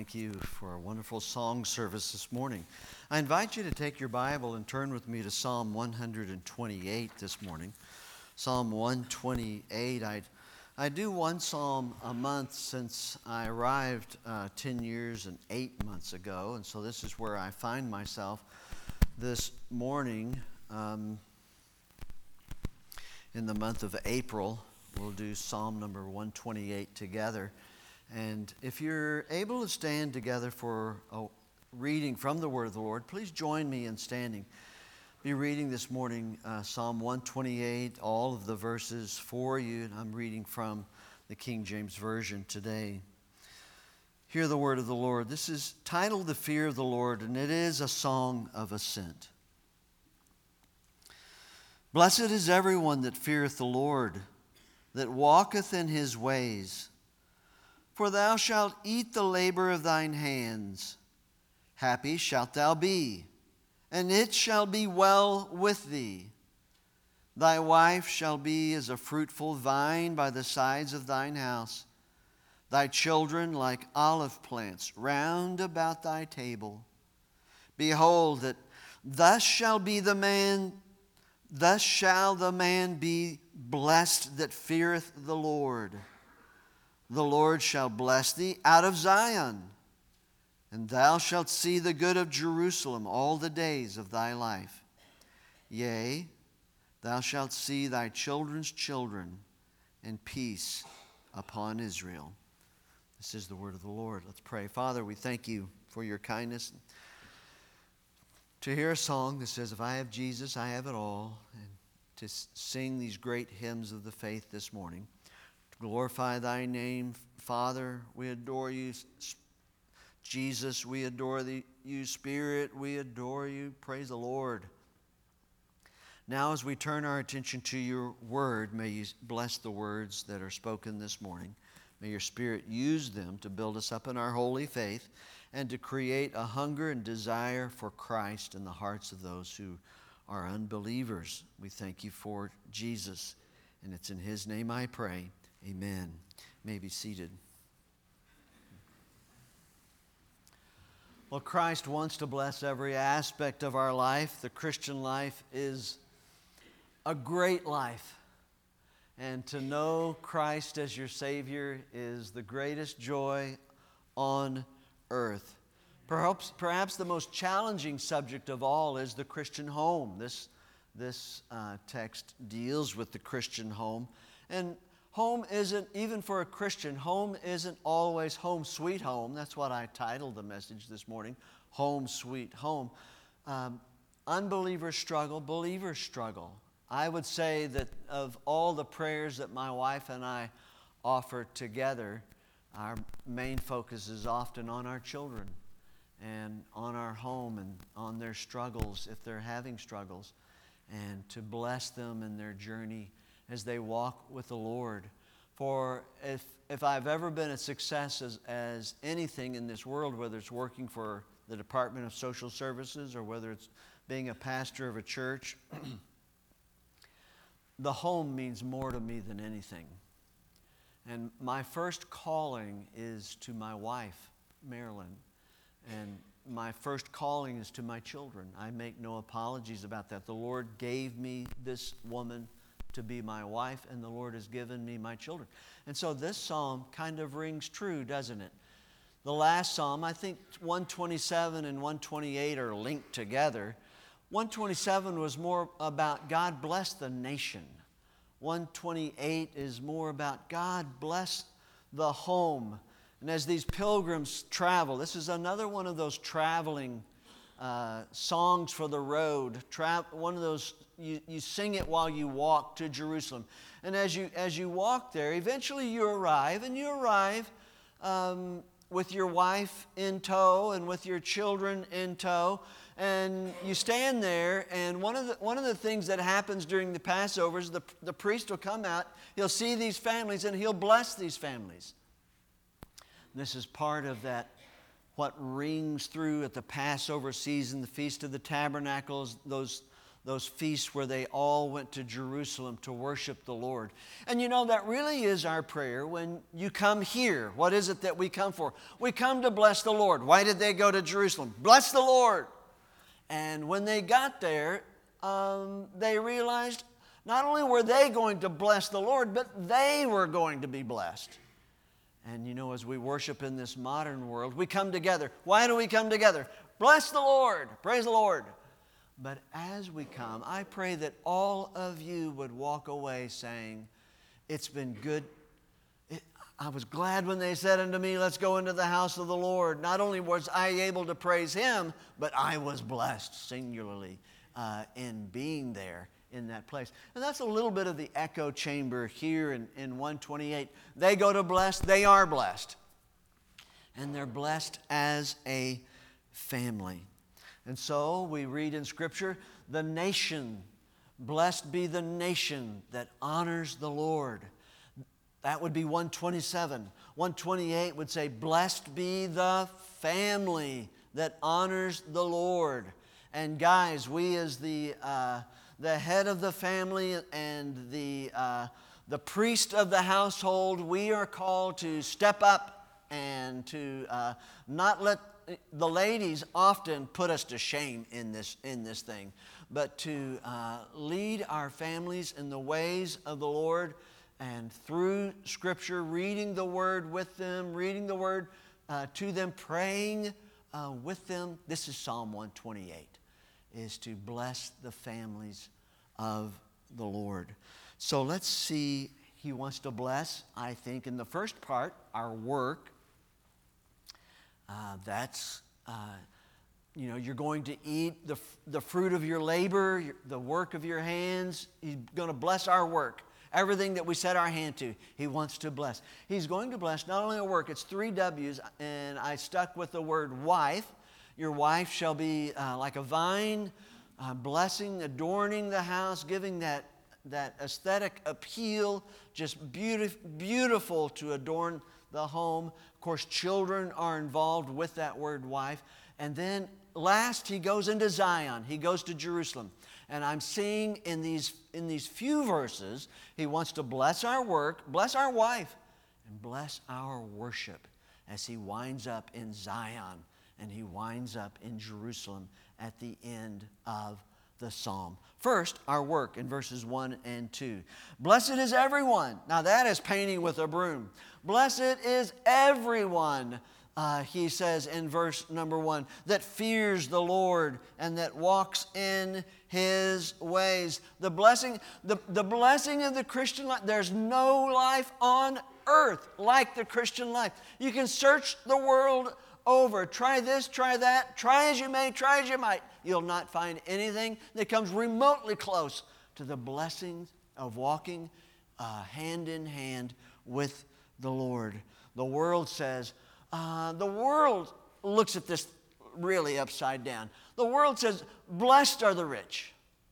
Thank you for a wonderful song service this morning. I invite you to take your Bible and turn with me to Psalm 128 this morning. Psalm 128. I do one psalm a month since I arrived 10 years and 8 months ago, and so this is where I find myself this morning in the month of April. We'll do Psalm number 128 together. And if you're able to stand together for a reading from the Word of the Lord, please join me in standing. Be reading this morning Psalm 128, all of the verses for you. And I'm reading from the King James Version today. Hear the word of the Lord. This is titled The Fear of the Lord, and it is a song of ascent. Blessed is everyone that feareth the Lord, that walketh in his ways. For thou shalt eat the labor of thine hands. Happy shalt thou be, and it shall be well with thee. Thy wife shall be as a fruitful vine by the sides of thine house, thy children like olive plants round about thy table. Behold, that thus shall the man be blessed that feareth the Lord. The Lord shall bless thee out of Zion, and thou shalt see the good of Jerusalem all the days of thy life. Yea, thou shalt see thy children's children, and peace upon Israel. This is the word of the Lord. Let's pray. Father, we thank you for your kindness. To hear a song that says, if I have Jesus, I have it all, and to sing these great hymns of the faith this morning. Glorify thy name, Father, we adore you. Jesus, we adore you. Spirit, we adore you. Praise the Lord. Now as we turn our attention to your word, may you bless the words that are spoken this morning. May your Spirit use them to build us up in our holy faith and to create a hunger and desire for Christ in the hearts of those who are unbelievers. We thank you for Jesus, and it's in his name I pray. Amen. You may be seated. Well, Christ wants to bless every aspect of our life. The Christian life is a great life. And to know Christ as your Savior is the greatest joy on earth. Perhaps the most challenging subject of all is the Christian home. This text deals with the Christian home. And home isn't, even for a Christian, home isn't always home sweet home. That's what I titled the message this morning, Home Sweet Home. Unbelievers struggle, believers struggle. I would say that of all the prayers that my wife and I offer together, our main focus is often on our children and on our home and on their struggles, if they're having struggles, and to bless them in their journey as they walk with the Lord. For if I've ever been a success as anything in this world, whether it's working for the Department of Social Services or whether it's being a pastor of a church, the home means more to me than anything. And my first calling is to my wife, Marilyn, and my first calling is to my children. I make no apologies about that. The Lord gave me this woman to be my wife, and the Lord has given me my children. And so this psalm kind of rings true, doesn't it? The last psalm, I think 127 and 128 are linked together. 127 was more about God bless the nation. 128 is more about God bless the home. And as these pilgrims travel, this is another one of those traveling songs for the road. One of those, you sing it while you walk to Jerusalem. And as you walk there, eventually you arrive, and you arrive with your wife in tow and with your children in tow. And you stand there, and one of the things that happens during the Passover is the priest will come out, he'll see these families, and he'll bless these families. This is part of that, what rings through at the Passover season, the Feast of the Tabernacles, those those feasts where they all went to Jerusalem to worship the Lord. And you know, that really is our prayer when you come here. What is it that we come for? We come to bless the Lord. Why did they go to Jerusalem? Bless the Lord. And when they got there, they realized not only were they going to bless the Lord, but they were going to be blessed. And you know, as we worship in this modern world, we come together. Why do we come together? Bless the Lord. Praise the Lord. But as we come, I pray that all of you would walk away saying, it's been good. I was glad when they said unto me, let's go into the house of the Lord. Not only was I able to praise Him, but I was blessed singularly in being there in that place. And that's a little bit of the echo chamber here in 128. They go to bless, they are blessed. And they're blessed as a family. And so we read in Scripture, the nation, blessed be the nation that honors the Lord. That would be 127. 128 would say, blessed be the family that honors the Lord. And guys, we as the head of the family and the priest of the household, we are called to step up and to not let the ladies often put us to shame in this thing, but to lead our families in the ways of the Lord, and through Scripture, reading the Word with them, reading the Word to them, praying with them. This is Psalm 128, is to bless the families of the Lord. So let's see, He wants to bless, I think, in the first part, our work. You're going to eat the fruit of your labor, the work of your hands. He's going to bless our work. Everything that we set our hand to, He wants to bless. He's going to bless not only our work, it's 3 W's, and I stuck with the word wife. Your wife shall be like a vine, blessing, adorning the house, giving that aesthetic appeal, just beautiful to adorn the home. Of course, children are involved with that word wife. And then last, he goes into Zion. He goes to Jerusalem. And I'm seeing in these few verses, he wants to bless our work, bless our wife, and bless our worship as he winds up in Zion and he winds up in Jerusalem at the end of the psalm. First, our work in verses 1 and 2. Blessed is everyone. Now that is painting with a broom. Blessed is everyone, he says in verse number 1, that fears the Lord and that walks in His ways. The blessing of the Christian life, there's no life on earth like the Christian life. You can search the world over. Try this, try that. Try as you may, try as you might. You'll not find anything that comes remotely close to the blessings of walking hand in hand with the Lord. The world says, the world looks at this really upside down. The world says, blessed are the rich.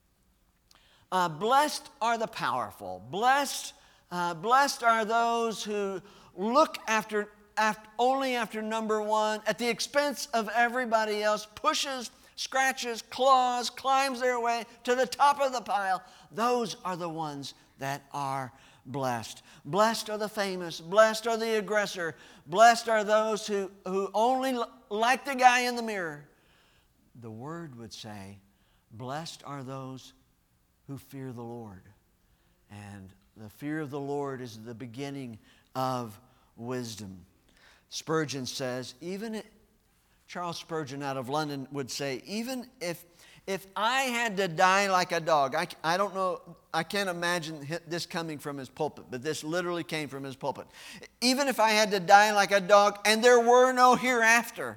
Blessed are the powerful. Blessed are those who look only after number one, at the expense of everybody else, pushes, scratches, claws, climbs their way to the top of the pile. Those are the ones that are blessed. Blessed are the famous. Blessed are the aggressor. Blessed are those who only like the guy in the mirror. The Word would say, blessed are those who fear the Lord. And the fear of the Lord is the beginning of wisdom. Spurgeon says, Charles Spurgeon out of London would say, even if I had to die like a dog, I don't know, I can't imagine this coming from his pulpit, but this literally came from his pulpit. Even if I had to die like a dog and there were no hereafter.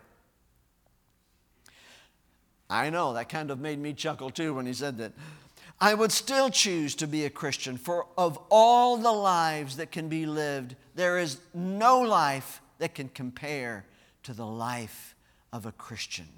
I know, that kind of made me chuckle too when he said that. I would still choose to be a Christian, for of all the lives that can be lived, there is no life that can compare to the life of a Christian.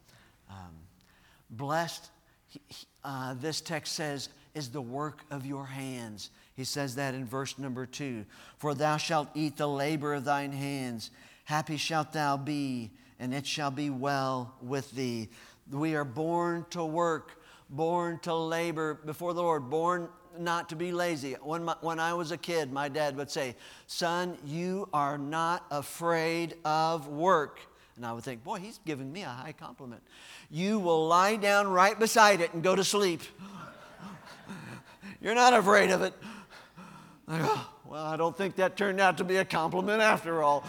Blessed, this text says, is the work of your hands. He says that in verse number 2. For thou shalt eat the labor of thine hands. Happy shalt thou be, and it shall be well with thee. We are born to work. born to labor before the Lord, born not to be lazy. When I was a kid, my dad would say, "Son, you are not afraid of work." And I would think, boy, he's giving me a high compliment. "You will lie down right beside it and go to sleep. You're not afraid of it." I go, well, I don't think that turned out to be a compliment after all.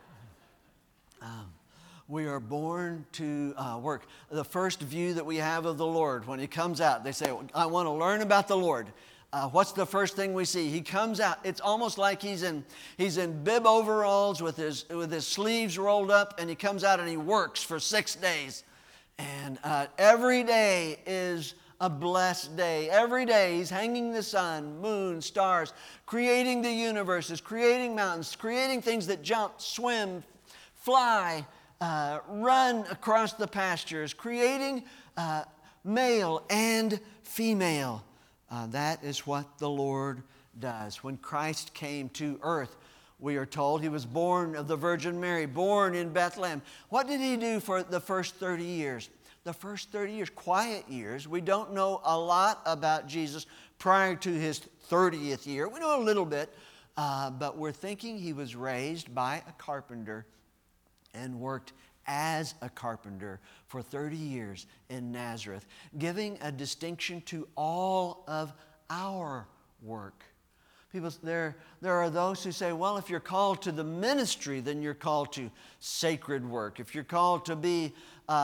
We are born to work. The first view that we have of the Lord, when He comes out, they say, "I want to learn about the Lord." What's the first thing we see? He comes out. It's almost like he's in bib overalls with his sleeves rolled up, and he comes out and he works for 6 days. And every day is a blessed day. Every day He's hanging the sun, moon, stars, creating the universes, creating mountains, creating things that jump, swim, fly, run across the pastures, creating male and female. That is what the Lord does. When Christ came to earth, we are told He was born of the Virgin Mary, born in Bethlehem. What did He do for the first 30 years? The first 30 years, quiet years. We don't know a lot about Jesus prior to His 30th year. We know a little bit, but we're thinking He was raised by a carpenter and worked as a carpenter for 30 years in Nazareth, giving a distinction to all of our work. People, there are those who say, well, if you're called to the ministry, then you're called to sacred work. If you're called to be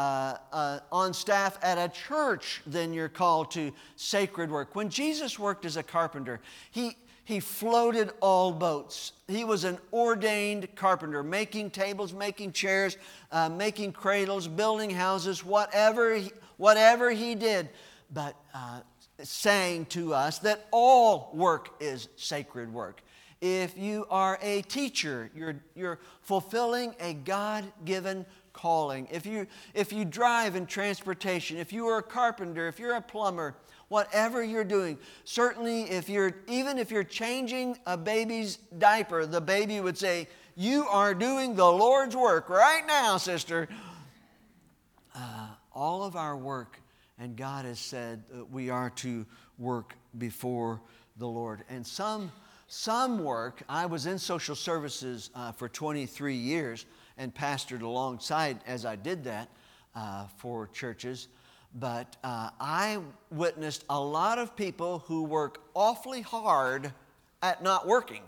on staff at a church, then you're called to sacred work. When Jesus worked as a carpenter, He floated all boats. He was an ordained carpenter, making tables, making chairs, making cradles, building houses, whatever he did, but saying to us that all work is sacred work. If you are a teacher, you're fulfilling a God-given calling. If you drive in transportation, if you are a carpenter, if you're a plumber, whatever you're doing, certainly even if you're changing a baby's diaper, the baby would say, "You are doing the Lord's work right now, sister." All of our work, and God has said that we are to work before the Lord. And some work, I was in social services for 23 years and pastored alongside as I did that for churches. But I witnessed a lot of people who work awfully hard at not working.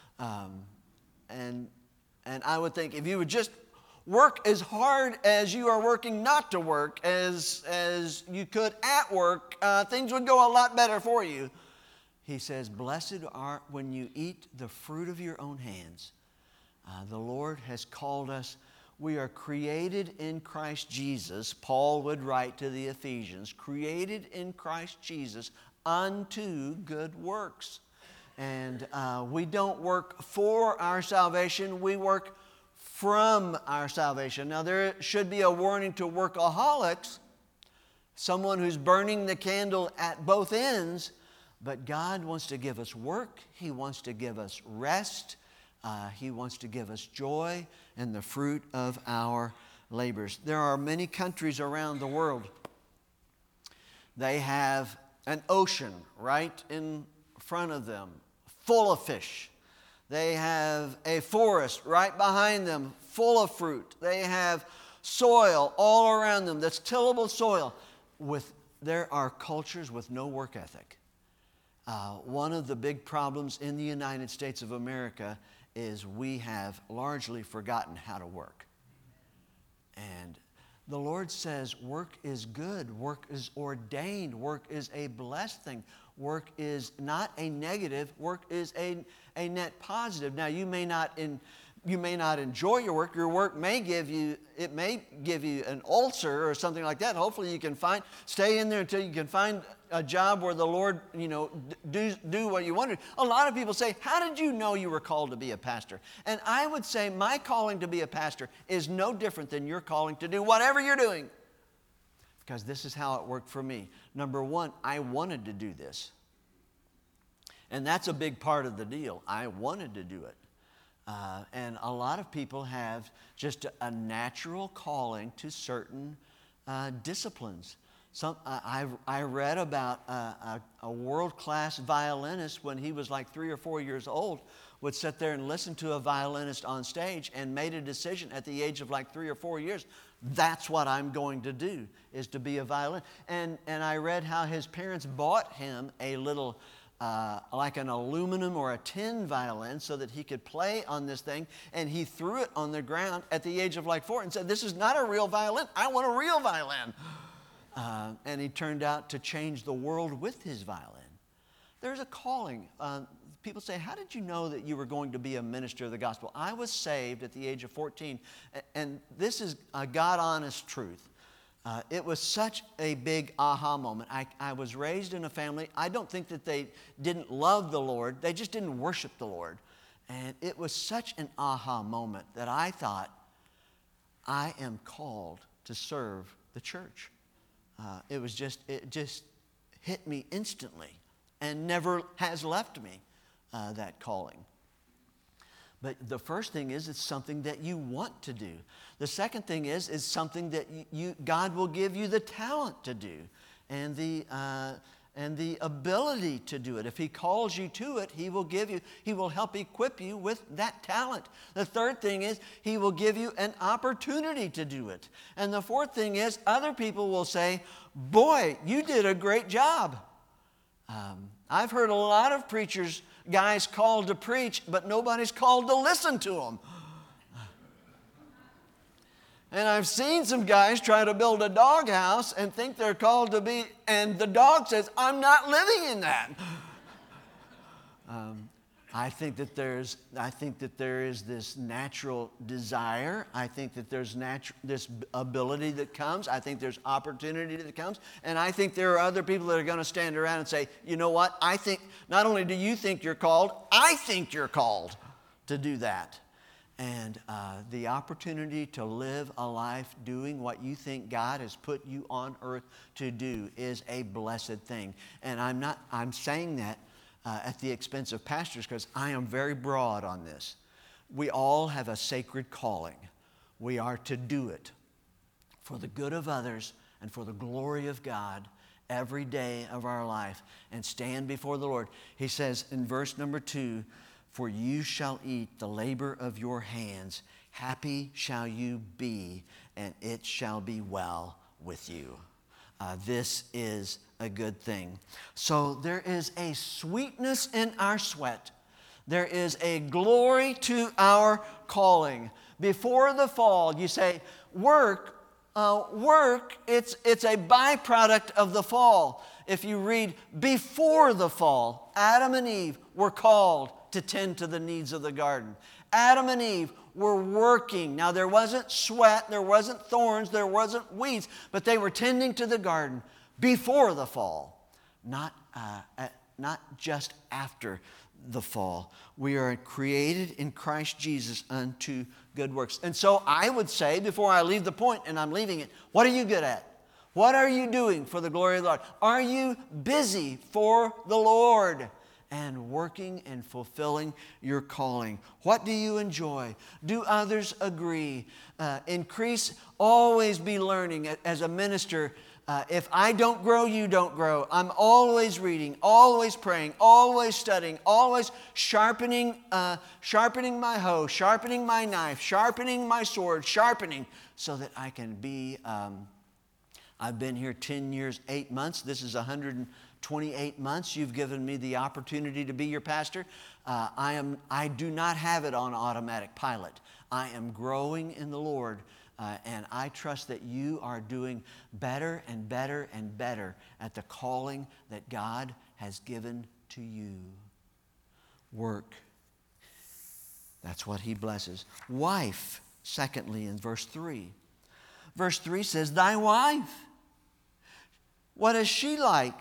And I would think if you would just work as hard as you are working not to work as you could at work, things would go a lot better for you. He says, "Blessed are when you eat the fruit of your own hands." The Lord has called us. We are created in Christ Jesus. Paul would write to the Ephesians, created in Christ Jesus unto good works. And we don't work for our salvation, we work from our salvation. Now there should be a warning to workaholics, someone who's burning the candle at both ends, but God wants to give us work, He wants to give us rest, He wants to give us joy and the fruit of our labors. There are many countries around the world. They have an ocean right in front of them, full of fish. They have a forest right behind them, full of fruit. They have soil all around them that's tillable soil. There are cultures with no work ethic. One of the big problems in the United States of America is we have largely forgotten how to work. And the Lord says work is good, work is ordained, work is a blessed thing. Work is not a negative, work is a net positive. Now you may not enjoy your work may give you an ulcer or something like that. Hopefully you can stay in there until you can find a job where the Lord, do what you want to do. A lot of people say, "How did you know you were called to be a pastor?" And I would say my calling to be a pastor is no different than your calling to do whatever you're doing. Because this is how it worked for me. Number one, I wanted to do this. And that's a big part of the deal. I wanted to do it. And a lot of people have just a natural calling to certain disciplines. I read about a world-class violinist when he was like 3 or 4 years old would sit there and listen to a violinist on stage and made a decision at the age of like 3 or 4 years. That's what I'm going to do, is to be a violinist. And I read how his parents bought him a little, like an aluminum or a tin violin so that he could play on this thing. And he threw it on the ground at the age of like 4 and said, "This is not a real violin. I want a real violin." And he turned out to change the world with his violin. There's a calling. People say, "How did you know that you were going to be a minister of the gospel?" I was saved at the age of 14, and this is a God-honest truth. It was such a big aha moment. I was raised in a family. I don't think that they didn't love the Lord. They just didn't worship the Lord. And it was such an aha moment that I thought, I am called to serve the church. It just hit me instantly and never has left me, that calling. But the first thing is, it's something that you want to do. The second thing is something that God will give you the talent to do and the ability to do it. If He calls you to it, He will help equip you with that talent. The third thing is He will give you an opportunity to do it. And the fourth thing is other people will say, "Boy, you did a great job." I've heard a lot of guys called to preach, but nobody's called to listen to them. And I've seen some guys try to build a doghouse and think they're called to be, and the dog says, "I'm not living in that." I think that there is this natural desire. I think that there's this ability that comes. I think there's opportunity that comes. And I think there are other people that are going to stand around and say, "You know what? I think not only do you think you're called, I think you're called to do that." And the opportunity to live a life doing what you think God has put you on earth to do is a blessed thing. And I'm saying that at the expense of pastors, because I am very broad on this. We all have a sacred calling. We are to do it for the good of others and for the glory of God every day of our life and stand before the Lord. He says in verse number 2, "For you shall eat the labor of your hands. Happy shall you be, and it shall be well with you." This is a good thing. So there is a sweetness in our sweat. There is a glory to our calling. Before the fall, you say, work, it's a byproduct of the fall. If you read before the fall, Adam and Eve were called to tend to the needs of the garden. Adam and Eve were working. Now, there wasn't sweat, there wasn't thorns, there wasn't weeds, but they were tending to the garden before the fall, not just after the fall. We are created in Christ Jesus unto good works. And so I would say, before I leave the point, and I'm leaving it, what are you good at? What are you doing for the glory of the Lord? Are you busy for the Lord and working and fulfilling your calling? What do you enjoy? Do others agree? Always be learning. As a minister, if I don't grow, you don't grow. I'm always reading, always praying, always studying, always sharpening my hoe, sharpening my knife, sharpening my sword, so that I can be... I've been here 10 years, 8 months. This is 128 months. You've given me the opportunity to be your pastor. I do not have it on automatic pilot. I am growing in the Lord, and I trust that you are doing better and better and better at the calling that God has given to you. Work. That's what He blesses. Wife, secondly, in verse 3. Verse 3 says, "Thy wife, what is she like?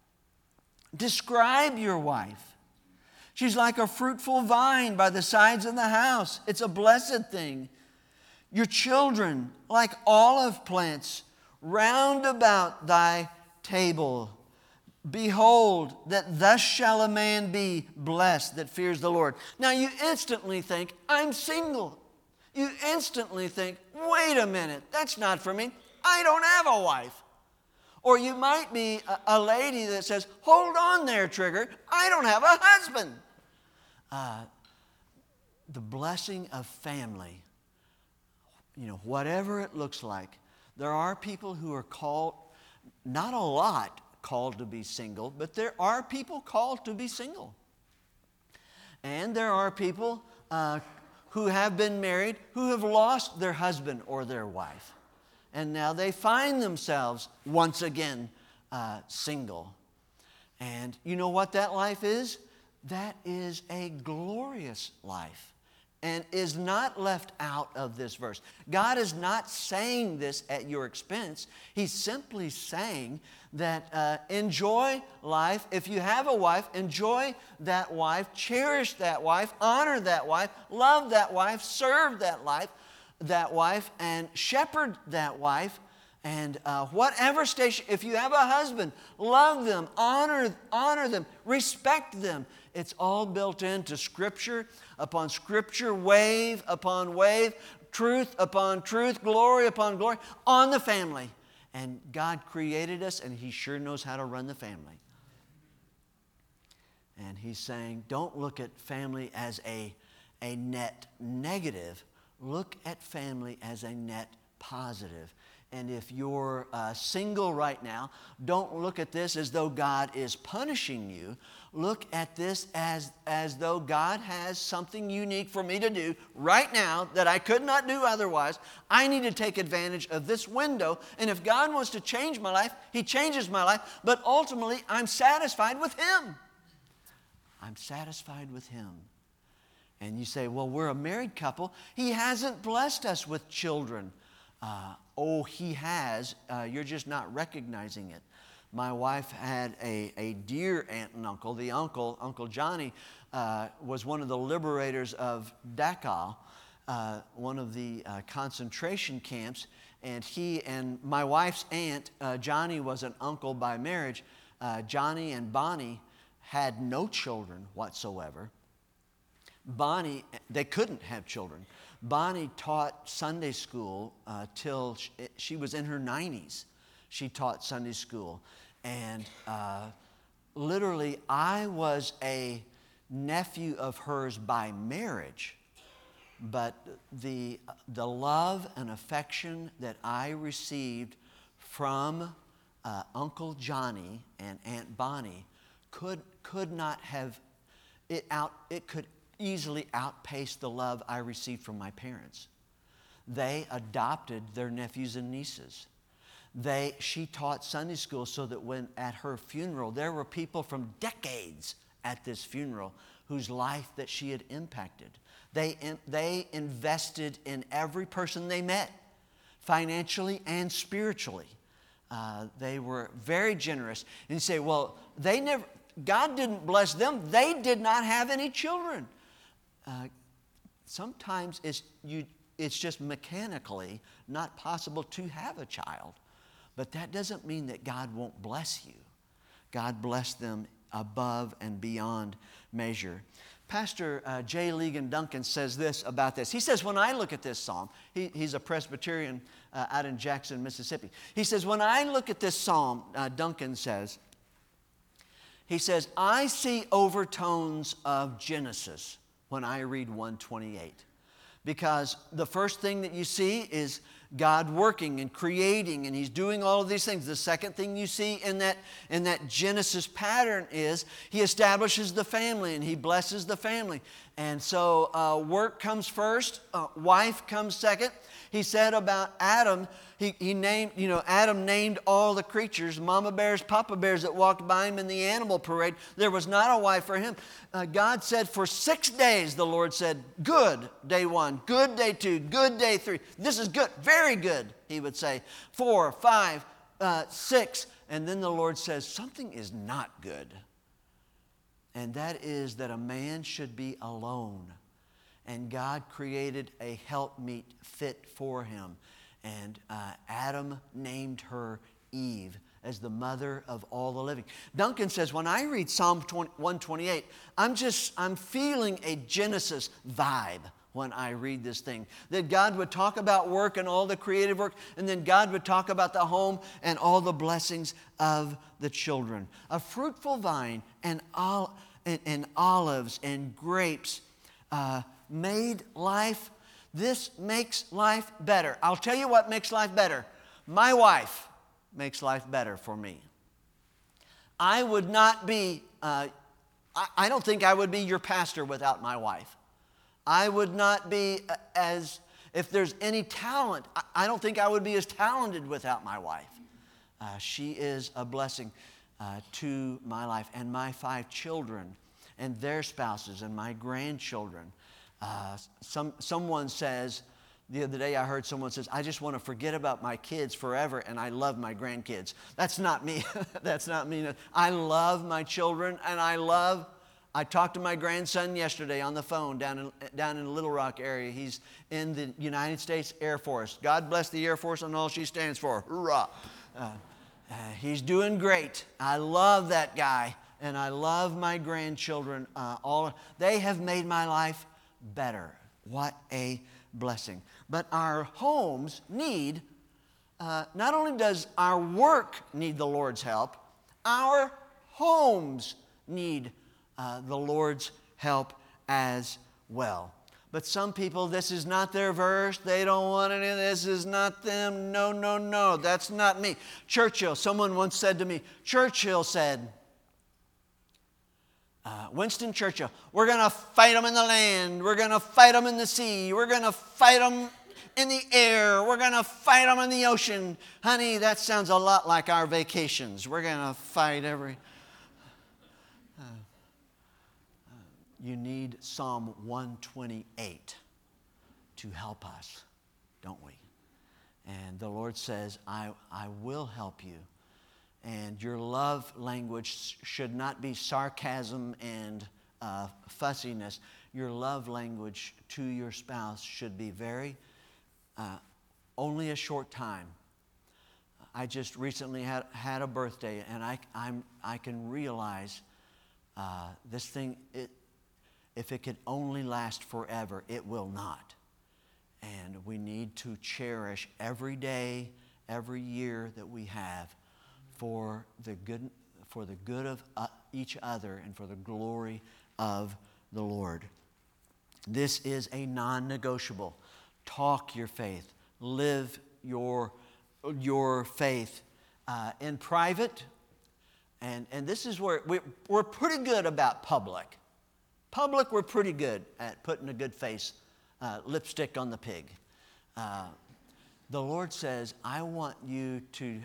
Describe your wife. She's like a fruitful vine by the sides of the house. It's a blessed thing. Your children, like olive plants, round about thy table. Behold, that thus shall a man be blessed that fears the Lord." Now you instantly think, I'm single. You instantly think, wait a minute, that's not for me. I don't have a wife. Or you might be a lady that says, hold on there, Trigger, I don't have a husband. The blessing of family, whatever it looks like. There are people who are called, not a lot called to be single, but there are people called to be single. And there are people who have been married who have lost their husband or their wife. And now they find themselves once again single. And you know what that life is? That is a glorious life and is not left out of this verse. God is not saying this at your expense. He's simply saying that enjoy life. If you have a wife, enjoy that wife, cherish that wife, honor that wife, love that wife, serve that wife, and shepherd that wife. And whatever station, if you have a husband, love them, honor them, respect them. It's all built into Scripture upon Scripture, wave upon wave, truth upon truth, glory upon glory, on the family. And God created us, and He sure knows how to run the family. And He's saying, don't look at family as a net negative. Look at family as a net positive. And if you're single right now, don't look at this as though God is punishing you. Look at this as though God has something unique for me to do right now that I could not do otherwise. I need to take advantage of this window. And if God wants to change my life, He changes my life. But ultimately, I'm satisfied with Him. I'm satisfied with Him. And you say, well, we're a married couple. He hasn't blessed us with children. He has. You're just not recognizing it. My wife had a dear aunt and uncle. The Uncle Johnny, was one of the liberators of Dachau, one of the concentration camps. And he and my wife's aunt, Johnny was an uncle by marriage. Johnny and Bonnie had no children whatsoever. Bonnie, they couldn't have children. Bonnie taught Sunday school till she was in her 90s. She taught Sunday school. And literally, I was a nephew of hers by marriage. But the love and affection that I received from Uncle Johnny and Aunt Bonnie could not have, it could easily outpace the love I received from my parents. They adopted their nephews and nieces. She taught Sunday school so that when at her funeral, there were people from decades at this funeral whose life that she had impacted. They invested in every person they met, financially and spiritually. They were very generous. And you say, well, God didn't bless them. They did not have any children. Sometimes it's just mechanically not possible to have a child. But that doesn't mean that God won't bless you. God blessed them above and beyond measure. Pastor J. Ligon Duncan says this about this. He says, when I look at this psalm, he's a Presbyterian out in Jackson, Mississippi. He says, when I look at this psalm, Duncan says, I see overtones of Genesis when I read 128. Because the first thing that you see is God working and creating, and He's doing all of these things. The second thing you see in that Genesis pattern is He establishes the family and He blesses the family. And so work comes first, wife comes second. He said about Adam, Adam named all the creatures, mama bears, papa bears that walked by him in the animal parade. There was not a wife for him. God said for 6 days, the Lord said, good, day 1, good, day 2, good, day 3. This is good, very good, He would say. 4, 5, 6. And then the Lord says, something is not good. And that is that a man should be alone. And God created a helpmeet fit for him. And Adam named her Eve as the mother of all the living. Duncan says, when I read Psalm 128, I'm feeling a Genesis vibe when I read this thing. That God would talk about work and all the creative work, and then God would talk about the home and all the blessings of the children. A fruitful vine and olives and grapes made life. This makes life better. I'll tell you what makes life better. My wife makes life better for me. I would not be, I don't think I would be your pastor without my wife. I would not be if there's any talent, I don't think I would be as talented without my wife. She is a blessing to my life and my 5 children and their spouses and my grandchildren. Someone says, the other day I heard someone says, I just want to forget about my kids forever and I love my grandkids. That's not me. That's not me. I love my children and I talked to my grandson yesterday on the phone down in the Little Rock area. He's in the United States Air Force. God bless the Air Force and all she stands for. Hoorah. He's doing great. I love that guy and I love my grandchildren. They have made my life better. What a blessing. But our homes need, not only does our work need the Lord's help, our homes need the Lord's help as well. But some people, this is not their verse. They don't want any of this. Is not them. No, no, no. That's not me. Churchill, someone once said to me, Churchill said, Winston Churchill, we're going to fight them in the land. We're going to fight them in the sea. We're going to fight them in the air. We're going to fight them in the ocean. Honey, that sounds a lot like our vacations. We're going to fight every... You need Psalm 128 to help us, don't we? And the Lord says, I will help you. And your love language should not be sarcasm and fussiness. Your love language to your spouse should be very, only a short time. I just recently had a birthday, and I can realize this thing, if it could only last forever, it will not. And we need to cherish every day, every year that we have for the good of each other and for the glory of the Lord. This is a non-negotiable. Talk your faith. Live your faith in private. And this is where we're pretty good about public. Public, we're pretty good at putting a good face, lipstick on the pig. The Lord says, I want you to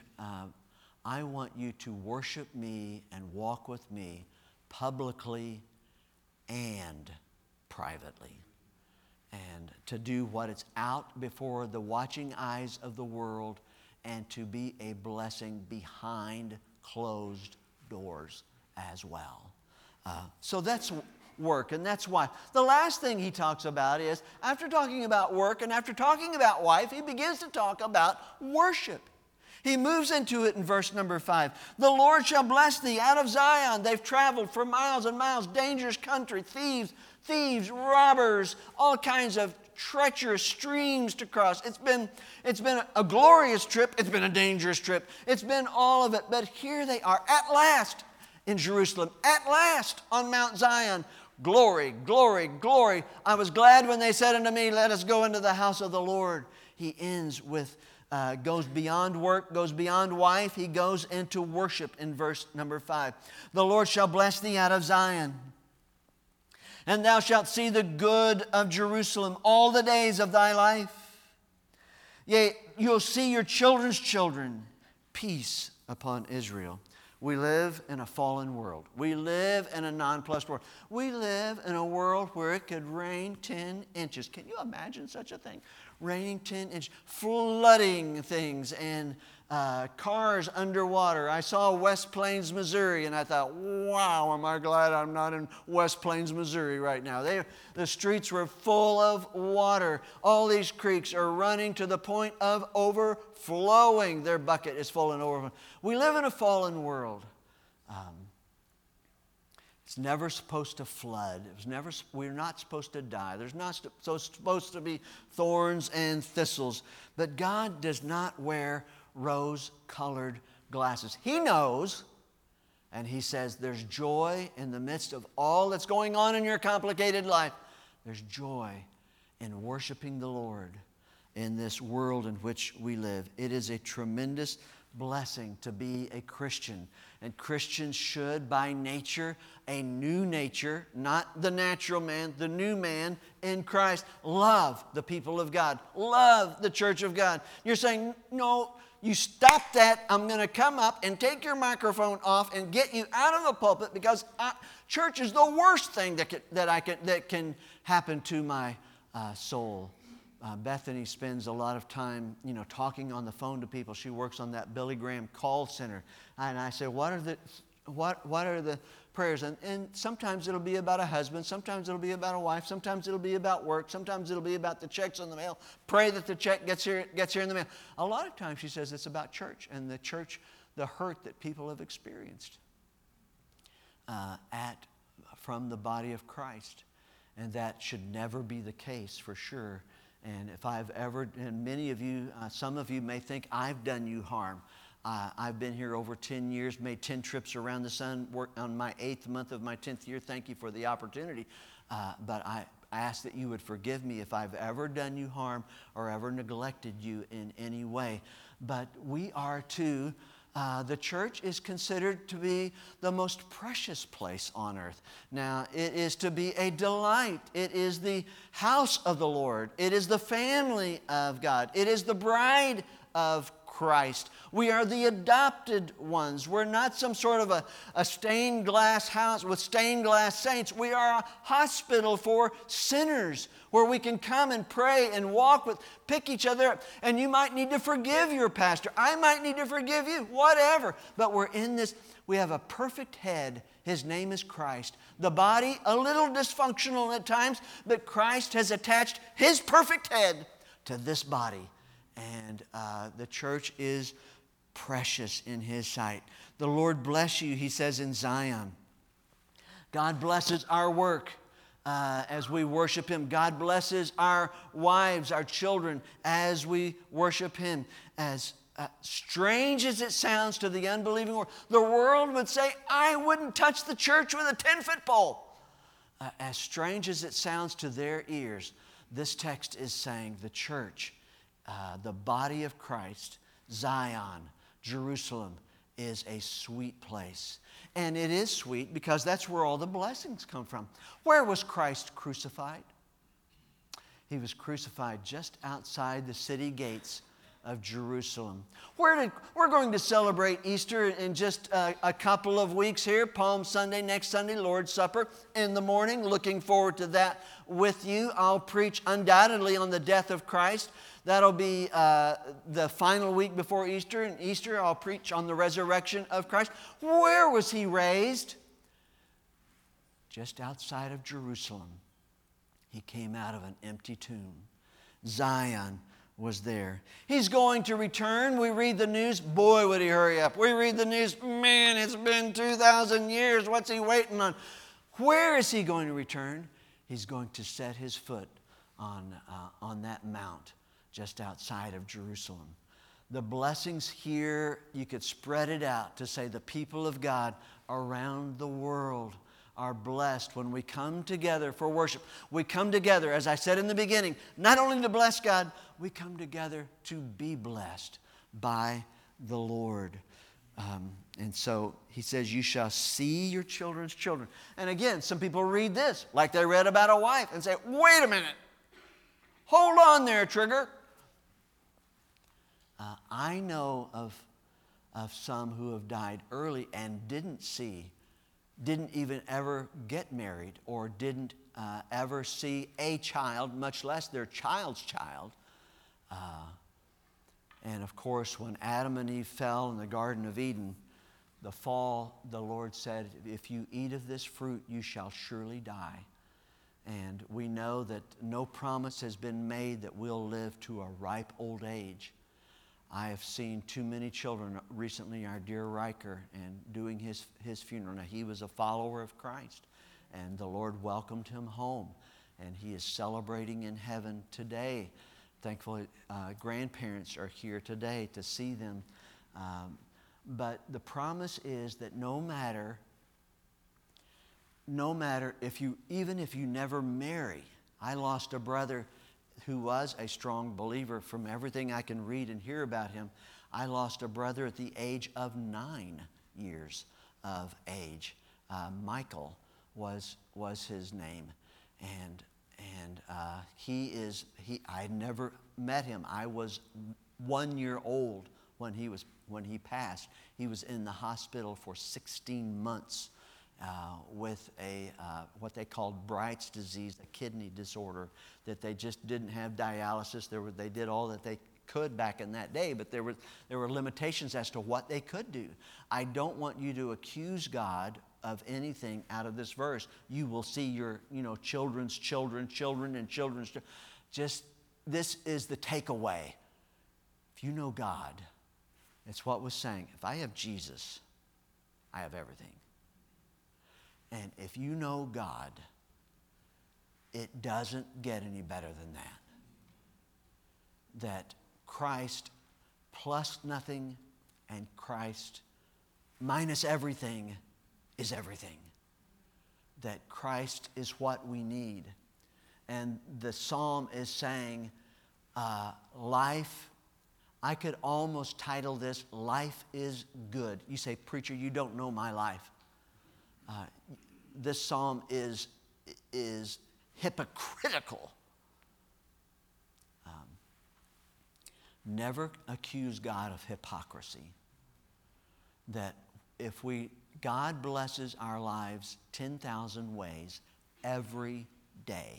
worship me and walk with me publicly and privately. And to do what is out before the watching eyes of the world and to be a blessing behind closed doors as well. So that's work, and that's why. The last thing he talks about is, after talking about work and after talking about wife, he begins to talk about worship. He moves into it in verse number 5. The Lord shall bless thee out of Zion. They've traveled for miles and miles, dangerous country, thieves, robbers, all kinds of treacherous streams to cross. It's been a glorious trip. It's been a dangerous trip. It's been all of it. But here they are at last in Jerusalem, at last on Mount Zion. Glory, glory, glory. I was glad when they said unto me, let us go into the house of the Lord. He ends with, goes beyond work, goes beyond wife. He goes into worship in verse number 5. The Lord shall bless thee out of Zion. And thou shalt see the good of Jerusalem all the days of thy life. Yea, you'll see your children's children. Peace upon Israel. We live in a fallen world. We live in a nonplussed world. We live in a world where it could rain 10 inches. Can you imagine such a thing? Raining 10 inches, flooding things, and cars underwater. I saw West Plains, Missouri, and I thought, wow, am I glad I'm not in West Plains, Missouri right now. The streets were full of water. All these creeks are running to the point of overflowing. Their bucket is full and overflowing. We live in a fallen world. It's never supposed to flood. We're not supposed to die. There's not supposed to be thorns and thistles. But God does not wear rose-colored glasses. He knows, and He says there's joy in the midst of all that's going on in your complicated life. There's joy in worshiping the Lord in this world in which we live. It is a tremendous blessing to be a Christian. And Christians should, by nature, a new nature, not the natural man, the new man in Christ, love the people of God, love the church of God. You're saying, no, you stop that. I'm going to come up and take your microphone off and get you out of the pulpit because church is the worst thing that can happen to my soul. Bethany spends a lot of time, talking on the phone to people. She works on that Billy Graham call center. And I say, what are the prayers? And sometimes it'll be about a husband. Sometimes it'll be about a wife. Sometimes it'll be about work. Sometimes it'll be about the checks on the mail. Pray that the check gets here in the mail. A lot of times she says it's about church and the hurt that people have experienced from the body of Christ. And that should never be the case for sure. And if I've ever, and many of you, some of you may think I've done you harm. I've been here over 10 years, made 10 trips around the sun, worked on my 8th month of my 10th year. Thank you for the opportunity. But I ask that you would forgive me if I've ever done you harm or ever neglected you in any way. But we are too. The church is considered to be the most precious place on earth. Now, it is to be a delight. It is the house of the Lord. It is the family of God. It is the bride of Christ. We are the adopted ones. We're not some sort of a stained glass house with stained glass saints. We are a hospital for sinners where we can come and pray and pick each other up. And you might need to forgive your pastor. I might need to forgive you, whatever. But we're in this, we have a perfect head. His name is Christ. The body, a little dysfunctional at times, but Christ has attached His perfect head to this body. And the church is precious in His sight. The Lord bless you, He says in Zion. God blesses our work as we worship Him. God blesses our wives, our children, as we worship Him. As strange as it sounds to the unbelieving world, the world would say, I wouldn't touch the church with a 10-foot pole. As strange as it sounds to their ears, this text is saying the church, the body of Christ, Zion, Jerusalem, is a sweet place. And it is sweet because that's where all the blessings come from. Where was Christ crucified? He was crucified just outside the city gates of Jerusalem. We're going to celebrate Easter in just a couple of weeks here. Palm Sunday, next Sunday, Lord's Supper in the morning. Looking forward to that with you. I'll preach undoubtedly on the death of Christ. That'll be the final week before Easter. And Easter, I'll preach on the resurrection of Christ. Where was He raised? Just outside of Jerusalem. He came out of an empty tomb. Zion was there. He's going to return. We read the news. Boy, would He hurry up. We read the news. Man, it's been 2,000 years. What's He waiting on? Where is He going to return? He's going to set His foot on that mount just outside of Jerusalem. The blessings here, you could spread it out to say the people of God around the world are blessed when we come together for worship. We come together, as I said in the beginning, not only to bless God, we come together to be blessed by the Lord. And so He says, you shall see your children's children. And again, some people read this like they read about a wife and say, wait a minute. Hold on there, Trigger. I know of some who have died early and didn't even ever get married or didn't ever see a child, much less their child's child. And of course, when Adam and Eve fell in the Garden of Eden, the fall, the Lord said, if you eat of this fruit, you shall surely die. And we know that no promise has been made that we'll live to a ripe old age. I have seen too many children. Recently, our dear Riker, and doing his funeral. Now, he was a follower of Christ, and the Lord welcomed him home, and he is celebrating in heaven today. Thankfully, grandparents are here today to see them. But the promise is that no matter even if you never marry. I lost a brother who was a strong believer. From everything I can read and hear about him, I lost a brother at the age of 9 years of age. Michael was his name, and I never met him. I was 1 year old when he passed. He was in the hospital for 16 months. With what they called Bright's disease, a kidney disorder, that they just didn't have dialysis. They did all that they could back in that day, but there were limitations as to what they could do. I don't want you to accuse God of anything out of this verse. You will see your children's children, children, and children's children. Just this is the takeaway. If you know God, it's what was saying. If I have Jesus, I have everything. And if you know God, it doesn't get any better than that. That Christ plus nothing and Christ minus everything is everything. That Christ is what we need. And the psalm is saying, life, I could almost title this, Life is Good. You say, preacher, you don't know my life. This psalm is hypocritical. Never accuse God of hypocrisy. That if God blesses our lives 10,000 ways every day,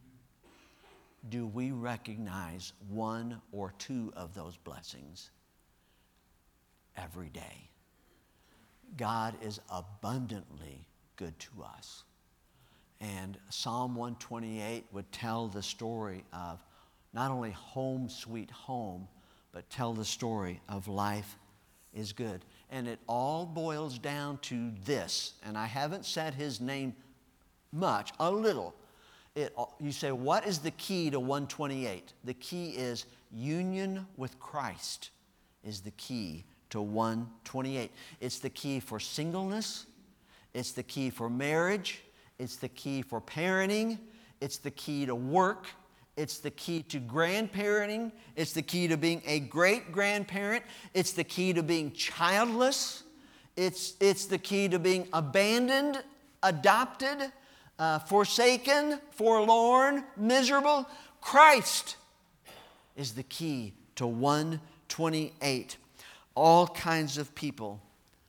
do we recognize one or two of those blessings every day? God is abundantly good to us. And Psalm 128 would tell the story of not only home sweet home, but tell the story of life is good. And it all boils down to this, and I haven't said his name much, a little. You say, what is the key to 128? The key is union with Christ is the key to 128. It's the key for singleness. It's the key for marriage. It's the key for parenting. It's the key to work. It's the key to grandparenting. It's the key to being a great-grandparent. It's the key to being childless. It's the key to being abandoned, adopted, forsaken, forlorn, miserable. Christ is the key to 128. All kinds of people,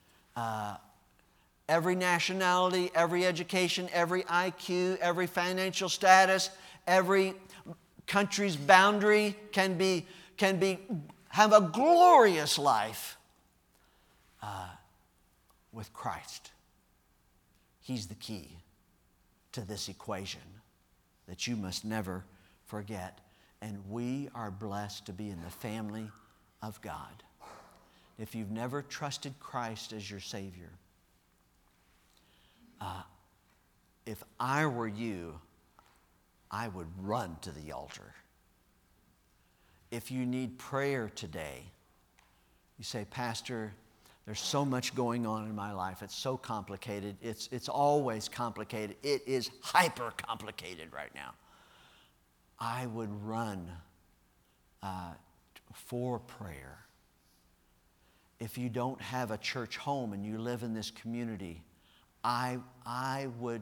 every nationality, every education, every IQ, every financial status, every country's boundary can have a glorious life with Christ. He's the key to this equation that you must never forget. And we are blessed to be in the family of God. If you've never trusted Christ as your Savior, if I were you, I would run to the altar. If you need prayer today, you say, Pastor, there's so much going on in my life. It's so complicated. It's always complicated. It is hyper complicated right now. I would run for prayer. If you don't have a church home and you live in this community, I would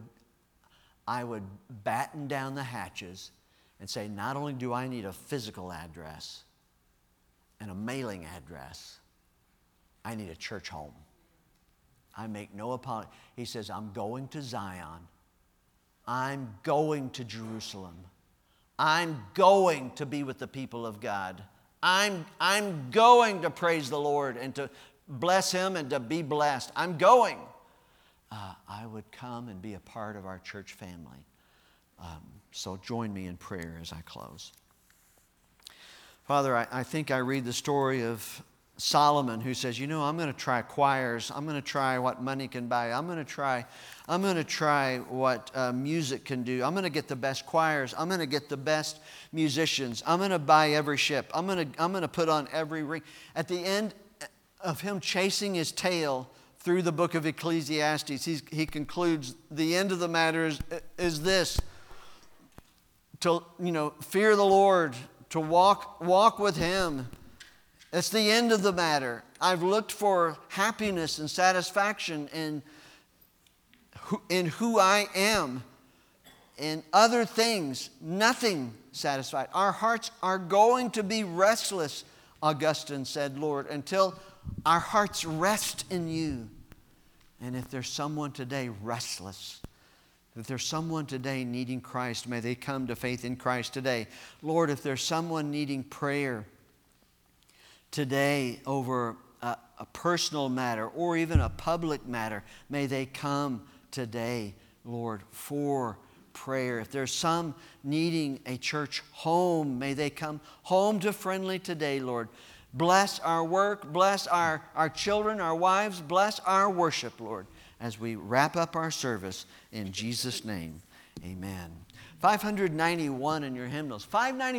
batten down the hatches and say, not only do I need a physical address and a mailing address, I need a church home. I make no apology. He says, I'm going to Zion. I'm going to Jerusalem. I'm going to be with the people of God. I'm going to praise the Lord and to bless Him and to be blessed. I'm going. I would come and be a part of our church family. So join me in prayer as I close. Father, I think I read the story of Solomon, who says, you know, I'm going to try choirs. I'm going to try what money can buy. I'm going to try what music can do. I'm going to get the best choirs. I'm going to get the best musicians. I'm going to buy every ship. I'm going to put on every ring. At the end of him chasing his tail through the book of Ecclesiastes, he concludes, the end of the matter is this: to, fear the Lord, to walk with Him. That's the end of the matter. I've looked for happiness and satisfaction in who I am. In other things, nothing satisfied. Our hearts are going to be restless, Augustine said, Lord, until our hearts rest in You. And if there's someone today restless, if there's someone today needing Christ, may they come to faith in Christ today. Lord, if there's someone needing prayer today over a personal matter or even a public matter, may they come today, Lord, for prayer. If there's some needing a church home, may they come home to Friendly today, Lord. Bless our work, bless our children, our wives, bless our worship, Lord, as we wrap up our service in Jesus' name. Amen. 591 in your hymnals. 591.